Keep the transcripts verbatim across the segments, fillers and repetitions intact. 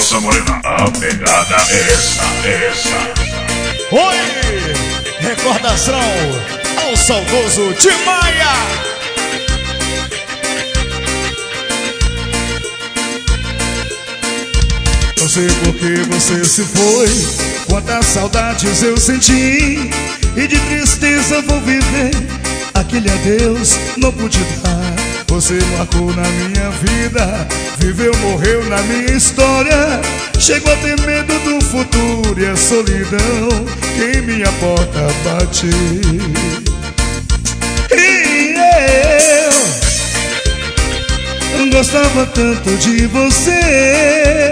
Nossa morena, a pegada é essa, é essa. Oi! Recordação ao saudoso Tim Maia. Não sei por que você se foi, quantas saudades eu senti, e de tristeza vou viver, aquele adeus não pude dar. Você marcou na minha vida, viveu, morreu na minha história. Chegou a ter medo do futuro e a solidão que em minha porta bate. E eu gostava tanto de você,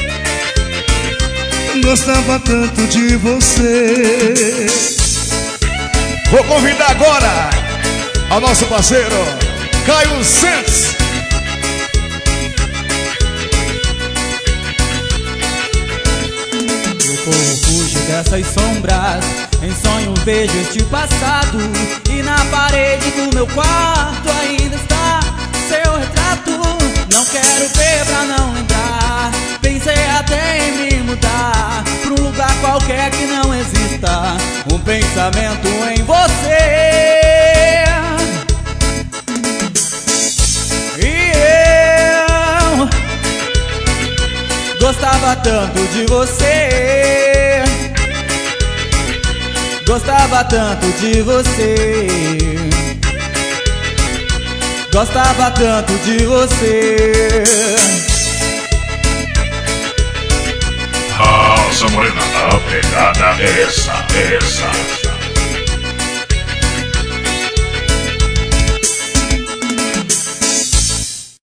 gostava tanto de você. Vou convidar agora ao nosso parceiro Caio Santos. Eu corro, fujo dessas sombras, em sonho vejo este passado, e na parede do meu quarto ainda está seu retrato. Não quero ver pra não lembrar, pensei até em me mudar pra um lugar qualquer que não exista um pensamento em você. Gostava tanto de você, gostava tanto de você, gostava tanto de você. Nossa morena, a pegada é essa, é essa.